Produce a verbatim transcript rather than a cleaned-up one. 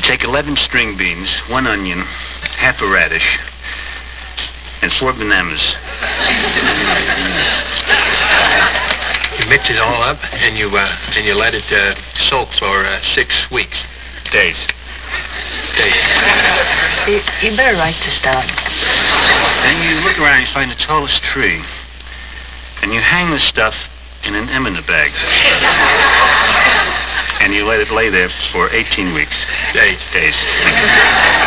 take eleven string beans, one onion, half a radish, and four bananas. You mix it all up, and you uh, and you let it uh, soak for uh, six weeks. Days. Days. You, you better write this down. Then you look around and you find the tallest tree, and you hang the stuff in an emmental bag. And you let it lay there for eighteen weeks. Days. Days.